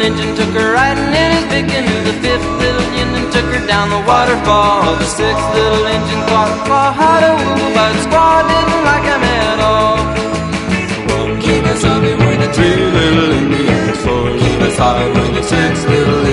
engine took her riding in his big canoe. The fifth little engine took her down the waterfall. The sixth little engine caught Wahadawoo, but Squaw didn't like him at all. One Kemosabe were the three little Indians, four Kemosabe were the six little